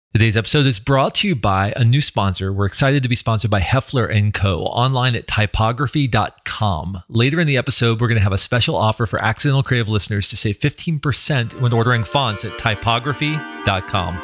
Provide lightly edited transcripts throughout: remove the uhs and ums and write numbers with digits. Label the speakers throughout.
Speaker 1: Today's episode is brought to you by a new sponsor. We're excited to be sponsored by Heffler & Co. online at typography.com. Later in the episode, we're going to have a special offer for Accidental Creative listeners to save 15% when ordering fonts at typography.com.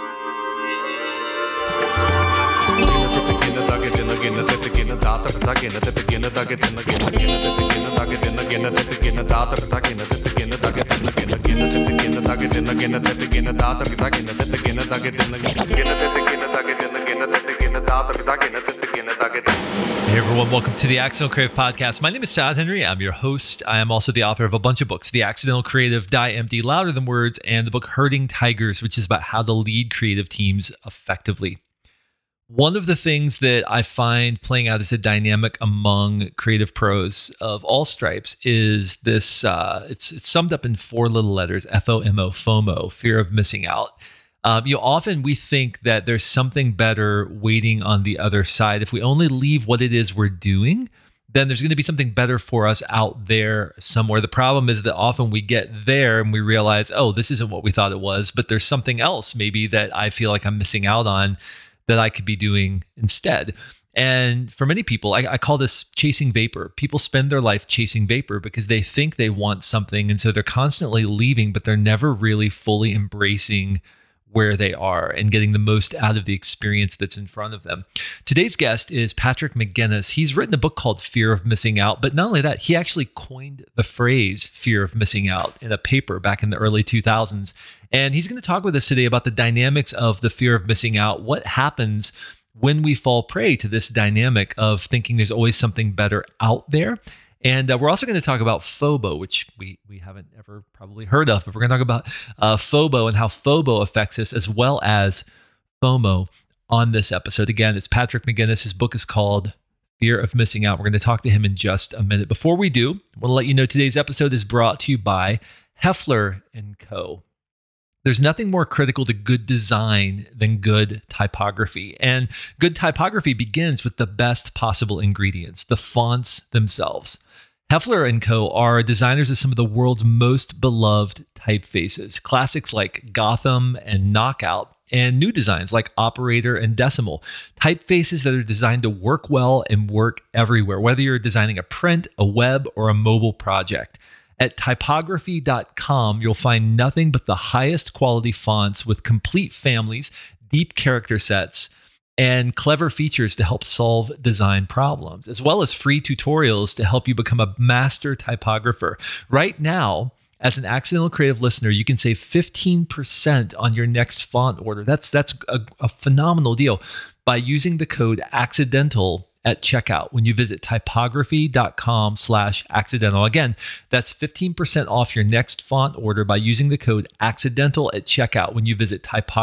Speaker 1: Hey everyone, welcome to the Accidental Creative Podcast. My name is Todd Henry. I'm your host. I am also the author of a bunch of books, The Accidental Creative, Die Empty, Louder Than Words, and the book Herding Tigers, which is about how to lead creative teams effectively. One of the things that I find playing out as a dynamic among creative pros of all stripes is this, it's summed up in four little letters, FOMO, fear of missing out. Often we think that there's something better waiting on the other side. If we only leave what it is we're doing, then there's going to be something better for us out there somewhere. The problem is that often we get there and we realize, oh, this isn't what we thought it was, but there's something else maybe that I feel like I'm missing out on that I could be doing instead. And for many people, I call this chasing vapor. People spend their life chasing vapor because they think they want something. And so they're constantly leaving, but they're never really fully embracing where they are and getting the most out of the experience that's in front of them. Today's guest is Patrick McGinnis. He's written a book called Fear of Missing Out, but not only that, he actually coined the phrase fear of missing out in a paper back in the early 2000s. And he's going to talk with us today about the dynamics of the fear of missing out, what happens when we fall prey to this dynamic of thinking there's always something better out there. And we're also going to talk about FOBO, which we haven't ever probably heard of, but we're going to talk about FOBO and how FOBO affects us, as well as FOMO on this episode. Again, it's Patrick McGinnis. His book is called Fear of Missing Out. We're going to talk to him in just a minute. Before we do, I want to let you know today's episode is brought to you by Heffler & Co. There's nothing more critical to good design than good typography. And good typography begins with the best possible ingredients, the fonts themselves. Heffler & Co. are designers of some of the world's most beloved typefaces, classics like Gotham and Knockout, and new designs like Operator and Decimal, typefaces that are designed to work well and work everywhere, whether you're designing a print, a web, or a mobile project. At typography.com, you'll find nothing but the highest quality fonts with complete families, deep character sets, and clever features to help solve design problems, as well as free tutorials to help you become a master typographer. Right now, as an Accidental Creative listener, you can save 15% on your next font order. That's a phenomenal deal by using the code ACCIDENTAL at checkout when you visit typography.com/accidental. Again, that's 15% off your next font order by using the code ACCIDENTAL at checkout when you visit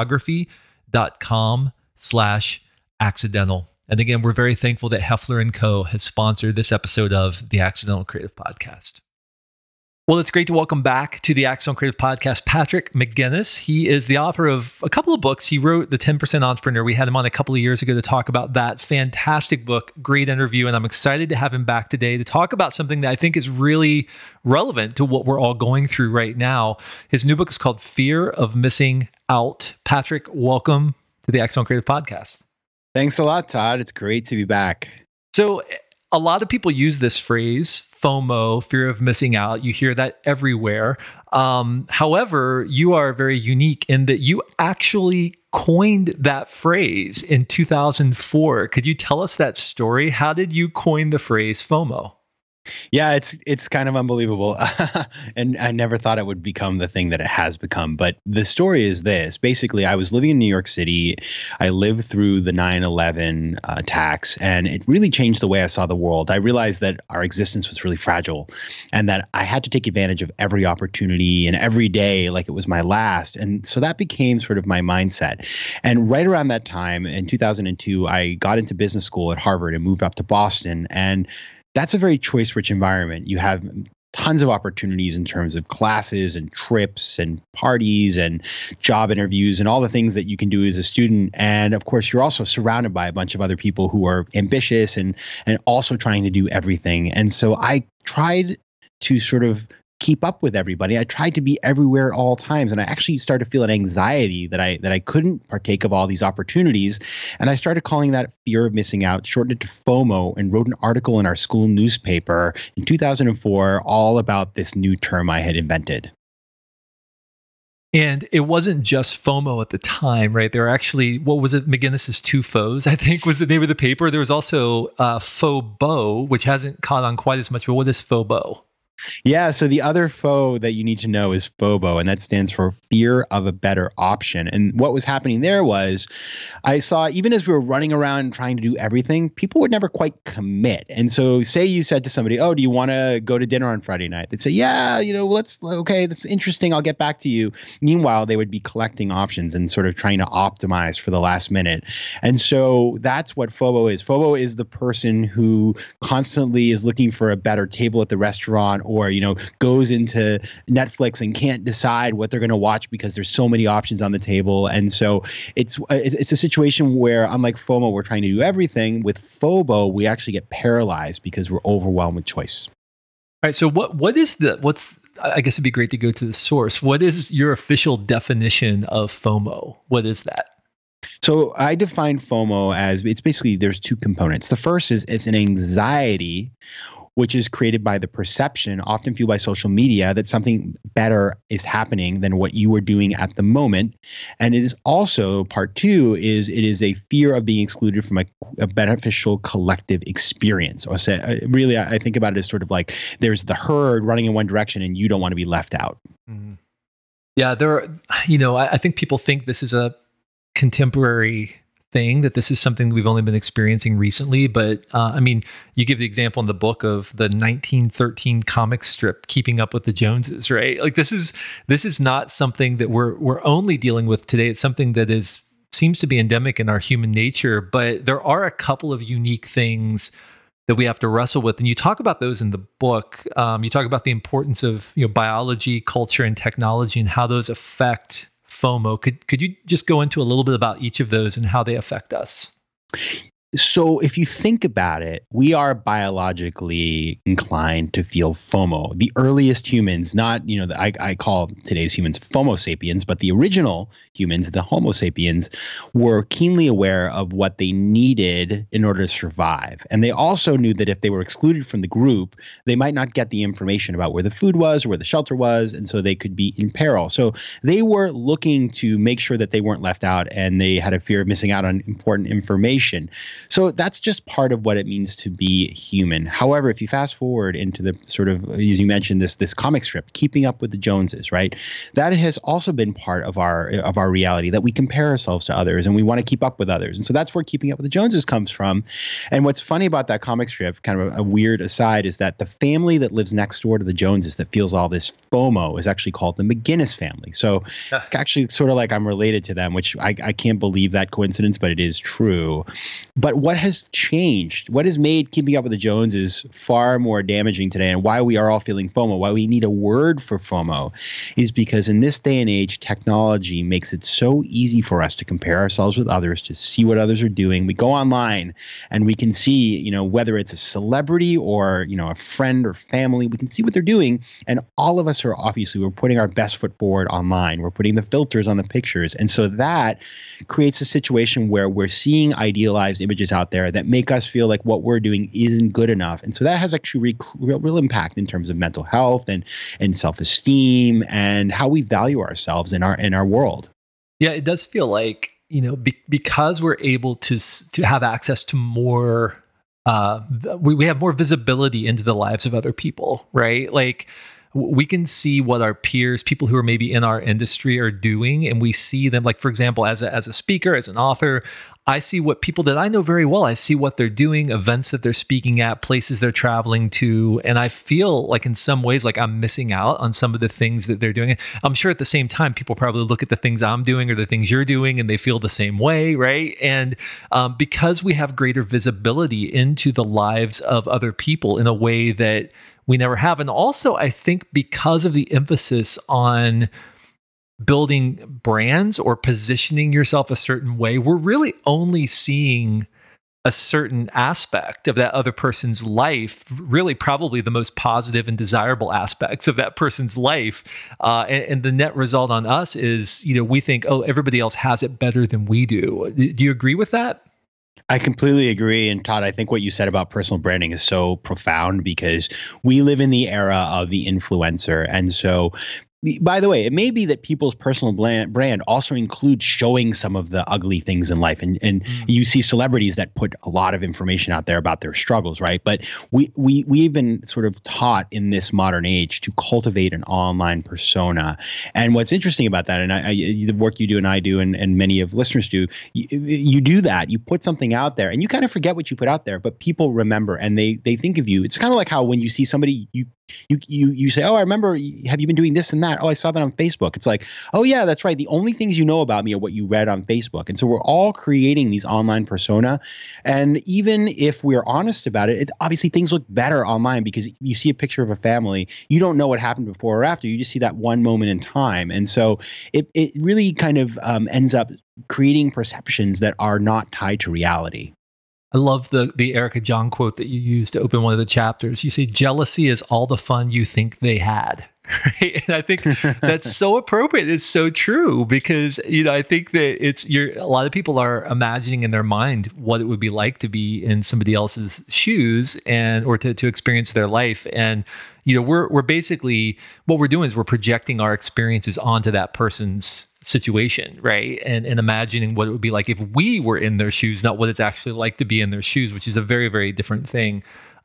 Speaker 1: typography.com/accidental. And again, we're very thankful that Heffler & Co. has sponsored this episode of the Accidental Creative Podcast. Well, it's great to welcome back to the Accidental Creative Podcast, Patrick McGinnis. He is the author of a couple of books. He wrote The 10% Entrepreneur. We had him on a couple of years ago to talk about that. Fantastic book, great interview, and I'm excited to have him back today to talk about something that I think is really relevant to what we're all going through right now. His new book is called Fear of Missing Out. Patrick, welcome to the Accidental Creative Podcast.
Speaker 2: Thanks a lot, Todd. It's great to be back.
Speaker 1: So a lot of people use this phrase, FOMO, fear of missing out. You hear that everywhere. However, you are very unique in that you actually coined that phrase in 2004. Could you tell us that story? How did you coin the phrase FOMO?
Speaker 2: Yeah, it's kind of unbelievable. And I never thought it would become the thing that it has become. But the story is this. Basically, I was living in New York City. I lived through the 9/11 attacks, and it really changed the way I saw the world. I realized that our existence was really fragile and that I had to take advantage of every opportunity and every day like it was my last. And so that became sort of my mindset. And right around that time, in 2002, I got into business school at Harvard and moved up to Boston. And that's a very choice-rich environment. You have tons of opportunities in terms of classes and trips and parties and job interviews and all the things that you can do as a student. And of course, you're also surrounded by a bunch of other people who are ambitious and also trying to do everything. And so I tried to sort of keep up with everybody. I tried to be everywhere at all times, and I actually started to feel an anxiety that I couldn't partake of all these opportunities, and I started calling that fear of missing out, shortened it to FOMO, and wrote an article in our school newspaper in 2004 all about this new term I had invented.
Speaker 1: And it wasn't just FOMO at the time, right? There were actually, what was it? McGinnis's Two Foes, I think was the name of the paper. There was also FOBO, which hasn't caught on quite as much, but what is FOBO?
Speaker 2: Yeah, so the other foe that you need to know is FOBO, and that stands for fear of a better option. And what was happening there was I saw, even as we were running around trying to do everything, people would never quite commit. And so say you said to somebody, oh, do you want to go to dinner on Friday night? They'd say, yeah, okay, that's interesting. I'll get back to you. Meanwhile, they would be collecting options and sort of trying to optimize for the last minute. And so that's what FOBO is. FOBO is the person who constantly is looking for a better table at the restaurant, or goes into Netflix and can't decide what they're going to watch because there's so many options on the table. And so it's a situation where, unlike FOMO, we're trying to do everything. With FOBO, we actually get paralyzed because we're overwhelmed with choice.
Speaker 1: All right. So I guess it'd be great to go to the source. What is your official definition of FOMO? What is that?
Speaker 2: So I define FOMO as, it's basically, there's two components. The first is it's an anxiety which is created by the perception, often fueled by social media, that something better is happening than what you were doing at the moment. And it is also, part two, it is a fear of being excluded from a beneficial collective experience. Or really, I think about it as sort of like there's the herd running in one direction and you don't want to be left out.
Speaker 1: Mm-hmm. Yeah, I think people think this is a contemporary thing, that this is something we've only been experiencing recently. But you give the example in the book of the 1913 comic strip, Keeping Up with the Joneses, right? Like this is not something that we're only dealing with today. It's something that seems to be endemic in our human nature. But there are a couple of unique things that we have to wrestle with, and you talk about those in the book. You talk about the importance of biology, culture, and technology, and how those affect FOMO. Could you just go into a little bit about each of those and how they affect us?
Speaker 2: So if you think about it, we are biologically inclined to feel FOMO. The earliest humans, not, I call today's humans Homo sapiens, but the original humans, the Homo sapiens, were keenly aware of what they needed in order to survive. And they also knew that if they were excluded from the group, they might not get the information about where the food was or where the shelter was, and so they could be in peril. So they were looking to make sure that they weren't left out, and they had a fear of missing out on important information. So that's just part of what it means to be human. However, if you fast forward into the sort of, as you mentioned, this comic strip, Keeping Up with the Joneses, right? That has also been part of our reality, that we compare ourselves to others and we want to keep up with others. And so that's where Keeping Up with the Joneses comes from. And what's funny about that comic strip, kind of a weird aside, is that the family that lives next door to the Joneses that feels all this FOMO is actually called the McGinnis family. So it's actually sort of like I'm related to them, which I can't believe that coincidence, but it is true. But what has changed? What has made Keeping Up with the Joneses far more damaging today, and why we are all feeling FOMO, why we need a word for FOMO, is because in this day and age, technology makes it so easy for us to compare ourselves with others, to see what others are doing. We go online and we can see, whether it's a celebrity or, a friend or family, we can see what they're doing. And all of us we're putting our best foot forward online. We're putting the filters on the pictures. And so that creates a situation where we're seeing idealized images out there that make us feel like what we're doing isn't good enough. And so that has actually real impact in terms of mental health and self-esteem and how we value ourselves in our world.
Speaker 1: Yeah, it does feel like, because we're able to have access to more, we have more visibility into the lives of other people, right? Like we can see what our peers, people who are maybe in our industry, are doing, and we see them. Like, for example, as a speaker, as an author, I see what people that I know very well, I see what they're doing, events that they're speaking at, places they're traveling to, and I feel like in some ways like I'm missing out on some of the things that they're doing. I'm sure at the same time, people probably look at the things I'm doing or the things you're doing and they feel the same way, right? And because we have greater visibility into the lives of other people in a way that we never have. And also, I think because of the emphasis on building brands or positioning yourself a certain way, we're really only seeing a certain aspect of that other person's life, really probably the most positive and desirable aspects of that person's life. And the net result on us is, we think, oh, everybody else has it better than we do. Do you agree with that?
Speaker 2: I completely agree. And Todd, I think what you said about personal branding is so profound because we live in the era of the influencer. And so, by the way, it may be that people's personal brand also includes showing some of the ugly things in life. And you see celebrities that put a lot of information out there about their struggles, right? But we've been sort of taught in this modern age to cultivate an online persona. And what's interesting about that, and the work you do and I do and many of listeners do, you do that. You put something out there and you kind of forget what you put out there, but people remember and they think of you. It's kind of like how when you see somebody, you say, oh, I remember, have you been doing this and that? Oh, I saw that on Facebook. It's like, oh yeah, that's right. The only things you know about me are what you read on Facebook. And so we're all creating these online persona. And even if we're honest about it, obviously things look better online because you see a picture of a family, you don't know what happened before or after. You just see that one moment in time. And so it really kind of ends up creating perceptions that are not tied to reality.
Speaker 1: I love the Erica Jong quote that you used to open one of the chapters. You say, jealousy is all the fun you think they had. Right? And I think that's so appropriate. It's so true because, I think that a lot of people are imagining in their mind what it would be like to be in somebody else's shoes or to experience their life. And, we're basically, what we're doing is we're projecting our experiences onto that person's situation, right? And imagining what it would be like if we were in their shoes, not what it's actually like to be in their shoes, which is a very, very different thing.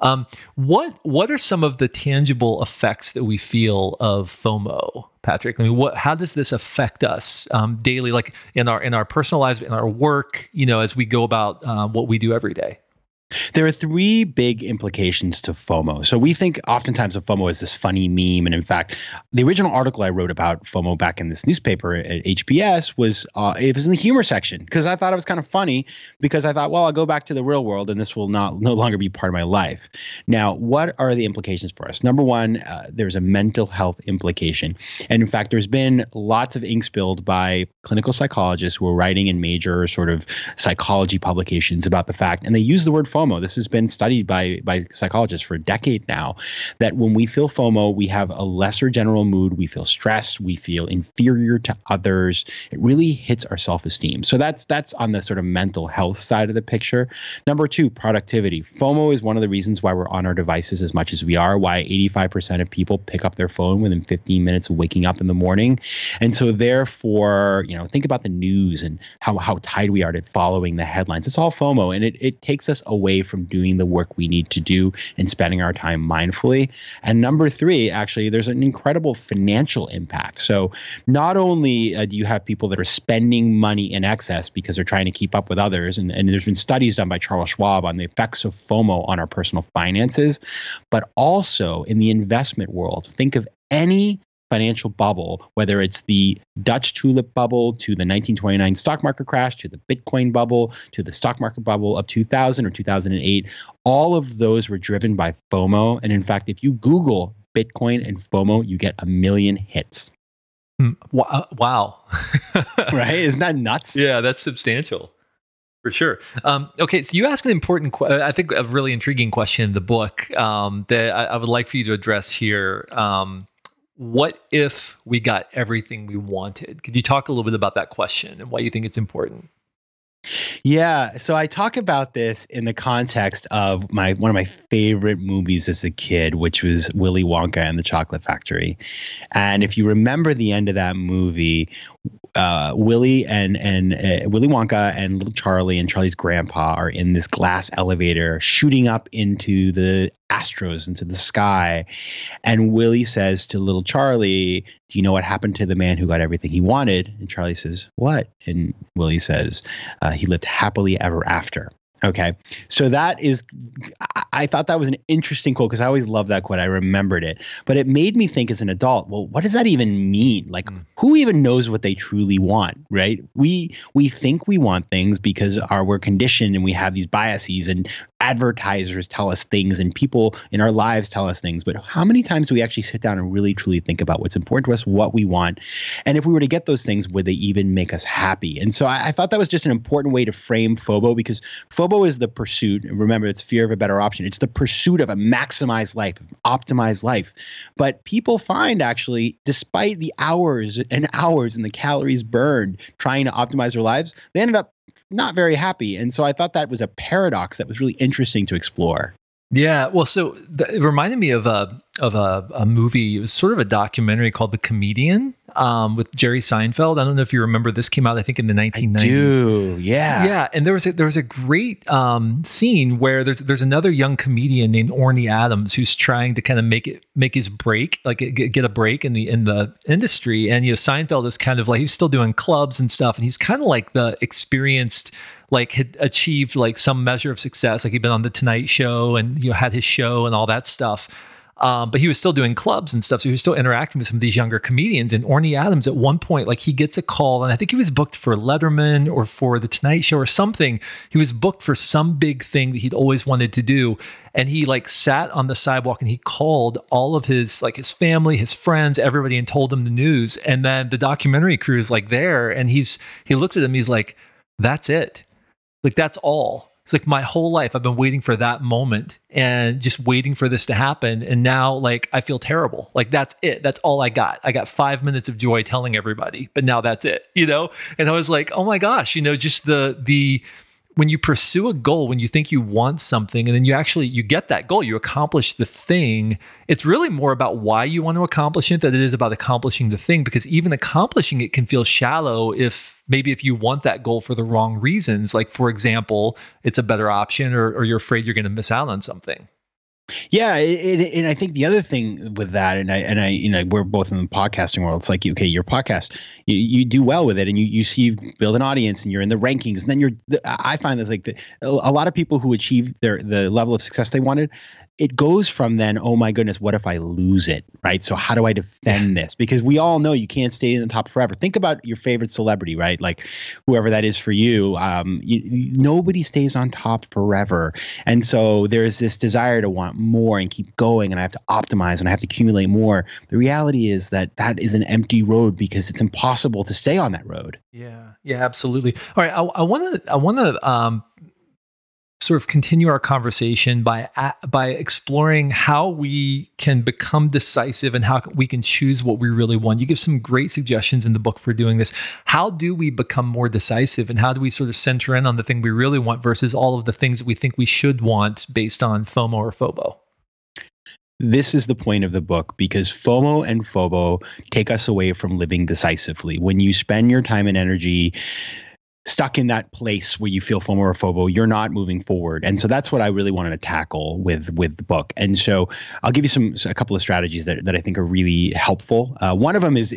Speaker 1: What are some of the tangible effects that we feel of FOMO, Patrick? I mean, how does this affect us daily, like in our personal lives, in our work, as we go about what we do every day?
Speaker 2: There are three big implications to FOMO. So we think oftentimes of FOMO as this funny meme. And in fact, the original article I wrote about FOMO back in this newspaper at HBS was it was in the humor section because I thought it was kind of funny because I thought, well, I'll go back to the real world and this will no longer be part of my life. Now, what are the implications for us? Number one, there's a mental health implication. And in fact, there's been lots of ink spilled by clinical psychologists who are writing in major sort of psychology publications about the fact, and they use the word FOMO. This has been studied by psychologists for a decade now, that when we feel FOMO, we have a lesser general mood, we feel stressed, we feel inferior to others. It really hits our self-esteem. So that's on the sort of mental health side of the picture. Number two, productivity. FOMO is one of the reasons why we're on our devices as much as we are, why 85% of people pick up their phone within 15 minutes of waking up in the morning. And so therefore, think about the news and how tied we are to following the headlines. It's all FOMO, and it takes us away from doing the work we need to do and spending our time mindfully. And number three, actually, there's an incredible financial impact. So not only do you have people that are spending money in excess because they're trying to keep up with others, and there's been studies done by Charles Schwab on the effects of FOMO on our personal finances, but also in the investment world. Think of any financial bubble, whether it's the Dutch tulip bubble to the 1929 stock market crash, to the Bitcoin bubble, to the stock market bubble of 2000 or 2008, all of those were driven by FOMO. And in fact, if you Google Bitcoin and FOMO, you get 1 million hits.
Speaker 1: Wow.
Speaker 2: Right? Isn't that nuts?
Speaker 1: Yeah, that's substantial. For sure. Okay, so you asked an important, I think a really intriguing question in the book that I would like for you to address here. What if we got everything we wanted? Could you talk a little bit about that question and why you think it's important?
Speaker 2: Yeah, so I talk about this in the context of one of my favorite movies as a kid, which was Willy Wonka and the Chocolate Factory. And if you remember the end of that movie, Willy Wonka and little Charlie and Charlie's grandpa are in this glass elevator shooting up into the astros, into the sky. And Willy says to little Charlie, do you know what happened to the man who got everything he wanted? And Charlie says, what? And Willy says, he lived happily ever after. Okay. So I thought that was an interesting quote because I always loved that quote. I remembered it, but it made me think as an adult, well, what does that even mean? Like, who even knows what they truly want, right? We think we want things because we're conditioned and we have these biases, and advertisers tell us things and people in our lives tell us things. But how many times do we actually sit down and really truly think about what's important to us, what we want? And if we were to get those things, would they even make us happy? And so I thought that was just an important way to frame FOMO, because FOMO FOBO is the pursuit. And remember, it's fear of a better option. It's the pursuit of a maximized life, optimized life. But people find actually, despite the hours and hours and the calories burned trying to optimize their lives, they ended up not very happy. And so I thought that was a paradox that was really interesting to explore.
Speaker 1: Yeah, well, so it reminded me of a movie. It was sort of a documentary called The Comedian with Jerry Seinfeld. I don't know if you remember. This came out, I think, in the 1990s.
Speaker 2: I do, yeah.
Speaker 1: Yeah, and there was a great scene where there's another young comedian named Orny Adams who's trying to kind of make his break, like get a break in the industry. And Seinfeld is kind of like, he's still doing clubs and stuff, and he's kind of like the experienced, like had achieved like some measure of success, like he'd been on the Tonight Show and had his show and all that stuff. But he was still doing clubs and stuff, so he was still interacting with some of these younger comedians. And Orny Adams, at one point, like he gets a call, and I think he was booked for Letterman or for the Tonight Show or something. He was booked for some big thing that he'd always wanted to do, and he like sat on the sidewalk and he called all of his his family, his friends, everybody, and told them the news. And then the documentary crew is like there, and he looks at him, he's like, "That's it." Like, that's all. It's like my whole life I've been waiting for that moment and just waiting for this to happen. And now, like, I feel terrible. Like, that's it. That's all I got. I got 5 minutes of joy telling everybody, but now that's it, And I was like, oh my gosh, just the when you pursue a goal, when you think you want something, and then you get that goal, you accomplish the thing. It's really more about why you want to accomplish it than it is about accomplishing the thing, because even accomplishing it can feel shallow if you want that goal for the wrong reasons. Like, for example, it's a better option or you're afraid you're going to miss out on something.
Speaker 2: Yeah, and I think the other thing with that, and I, we're both in the podcasting world. It's like, okay, your podcast, you do well with it, and you build an audience, and you're in the rankings, and then I find that like a lot of people who achieve the level of success they wanted, it goes from then, oh my goodness, what if I lose it, right? So how do I defend this? Because we all know you can't stay in the top forever. Think about your favorite celebrity, right? Like whoever that is for you. Nobody stays on top forever, and so there's this desire to want more and keep going, and I have to optimize and I have to accumulate more. The reality is that is an empty road because it's impossible to stay on that road.
Speaker 1: Yeah, absolutely. All right, I want to sort of continue our conversation by exploring how we can become decisive and how we can choose what we really want. You give some great suggestions in the book for doing this. How do we become more decisive, and how do we sort of center in on the thing we really want versus all of the things that we think we should want based on FOMO or FOBO?
Speaker 2: This is the point of the book, because FOMO and FOBO take us away from living decisively. When you spend your time and energy stuck in that place where you feel FOMO or FOBO, you're not moving forward. And so that's what I really wanted to tackle with the book. And so I'll give you a couple of strategies that I think are really helpful. One of them is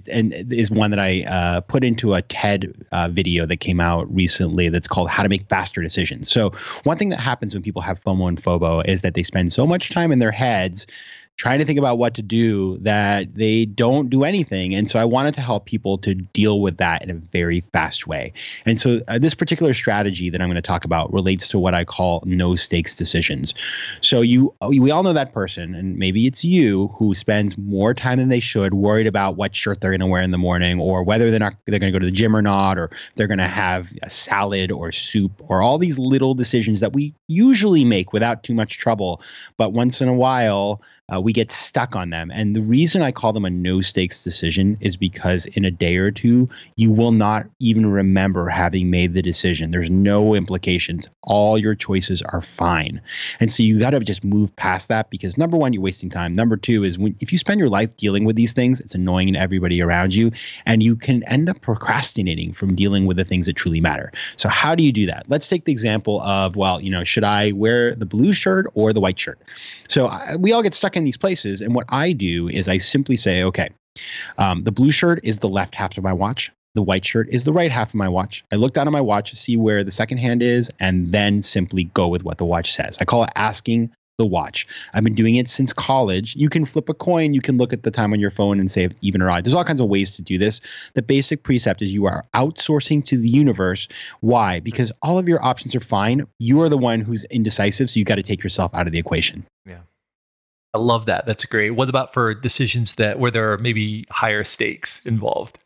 Speaker 2: one that I put into a TED video that came out recently that's called How to Make Faster Decisions. So one thing that happens when people have FOMO and FOBO is that they spend so much time in their heads trying to think about what to do that they don't do anything. And so I wanted to help people to deal with that in a very fast way. And so this particular strategy that I'm going to talk about relates to what I call no stakes decisions. So we all know that person, and maybe it's you, who spends more time than they should worried about what shirt they're going to wear in the morning, or whether they're going to go to the gym or not, or they're going to have a salad or soup, or all these little decisions that we usually make without too much trouble. But once in a while, we get stuck on them. And the reason I call them a no stakes decision is because in a day or two, you will not even remember having made the decision. There's no implications. All your choices are fine. And so you got to just move past that, because number one, you're wasting time. Number two is if you spend your life dealing with these things, it's annoying to everybody around you, and you can end up procrastinating from dealing with the things that truly matter. So how do you do that? Let's take the example of, should I wear the blue shirt or the white shirt? So we all get stuck in these places. And what I do is I simply say, okay, the blue shirt is the left half of my watch. The white shirt is the right half of my watch. I look down at my watch, see where the second hand is, and then simply go with what the watch says. I call it asking the watch. I've been doing it since college. You can flip a coin. You can look at the time on your phone and say even or odd. There's all kinds of ways to do this. The basic precept is you are outsourcing to the universe. Why? Because all of your options are fine. You are the one who's indecisive, so you got to take yourself out of the equation.
Speaker 1: Yeah. I love that. That's great. What about for decisions where there are maybe higher stakes involved?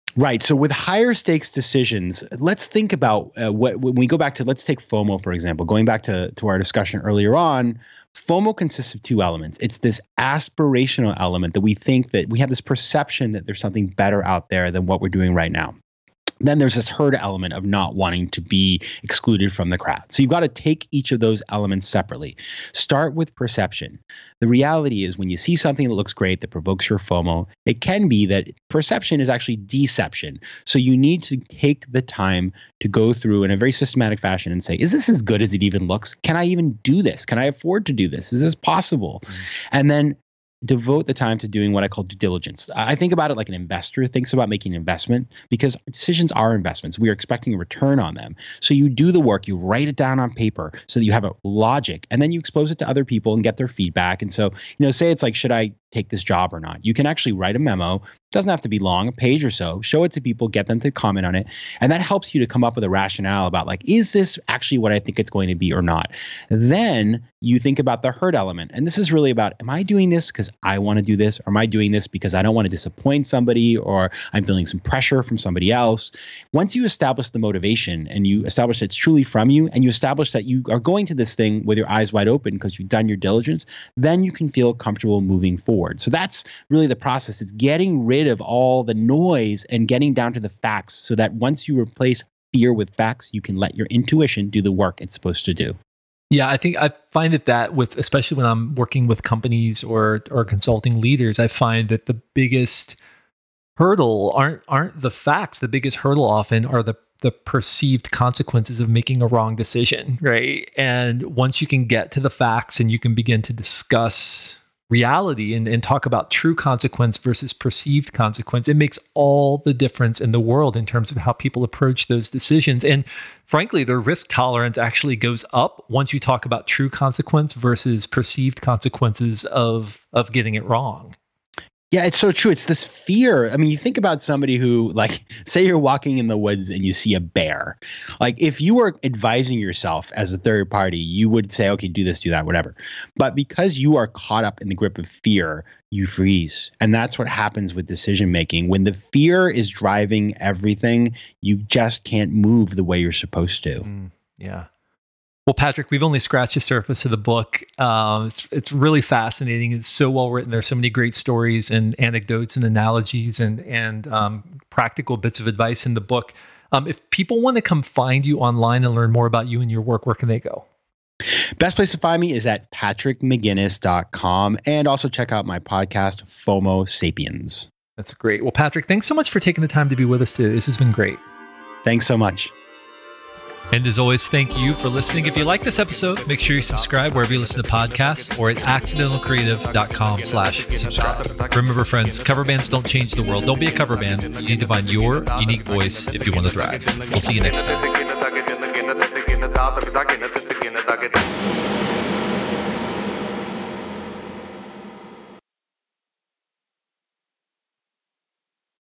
Speaker 2: Right. So with higher stakes decisions, let's think about when we go back to, let's take FOMO, for example, going back to our discussion earlier on. FOMO consists of two elements. It's this aspirational element that we think that we have this perception that there's something better out there than what we're doing right now. Then there's this herd element of not wanting to be excluded from the crowd. So you've got to take each of those elements separately. Start with perception. The reality is when you see something that looks great, that provokes your FOMO, it can be that perception is actually deception. So you need to take the time to go through in a very systematic fashion and say, is this as good as it even looks? Can I even do this? Can I afford to do this? Is this possible? And then devote the time to doing what I call due diligence. I think about it like an investor thinks about making an investment, because decisions are investments. We are expecting a return on them. So you do the work, you write it down on paper so that you have a logic, and then you expose it to other people and get their feedback. And so, say it's like, should I take this job or not? You can actually write a memo. It doesn't have to be long, a page or so. Show it to people, get them to comment on it. And that helps you to come up with a rationale about like, is this actually what I think it's going to be or not? Then you think about the herd element. And this is really about, am I doing this because I want to do this? Or am I doing this because I don't want to disappoint somebody, or I'm feeling some pressure from somebody else? Once you establish the motivation and you establish that it's truly from you, and you establish that you are going to this thing with your eyes wide open because you've done your diligence, then you can feel comfortable moving forward. So that's really the process. It's getting rid of all the noise and getting down to the facts, so that once you replace fear with facts, you can let your intuition do the work it's supposed to do.
Speaker 1: Yeah, I think I find that with, especially when I'm working with companies or consulting leaders, I find that the biggest hurdle aren't the facts. The biggest hurdle often are the perceived consequences of making a wrong decision, right? And once you can get to the facts and you can begin to discuss reality and talk about true consequence versus perceived consequence, it makes all the difference in the world in terms of how people approach those decisions. And frankly, their risk tolerance actually goes up once you talk about true consequence versus perceived consequences of getting it wrong.
Speaker 2: Yeah, it's so true. It's this fear. I mean, you think about somebody who, like, say you're walking in the woods and you see a bear. Like, if you were advising yourself as a third party, you would say, okay, do this, do that, whatever. But because you are caught up in the grip of fear, you freeze. And that's what happens with decision making. When the fear is driving everything, you just can't move the way you're supposed to.
Speaker 1: Yeah. Well, Patrick, we've only scratched the surface of the book. It's really fascinating. It's so well written. There's so many great stories and anecdotes and analogies and practical bits of advice in the book. If people want to come find you online and learn more about you and your work, where can they go?
Speaker 2: Best place to find me is at patrickmcginnis.com, and also check out my podcast, FOMO Sapiens.
Speaker 1: That's great. Well, Patrick, thanks so much for taking the time to be with us today. This has been great.
Speaker 2: Thanks so much.
Speaker 1: And as always, thank you for listening. If you like this episode, make sure you subscribe wherever you listen to podcasts or at accidentalcreative.com/subscribe. Remember, friends, cover bands don't change the world. Don't be a cover band. You need to find your unique voice if you want to thrive. We'll see you next time.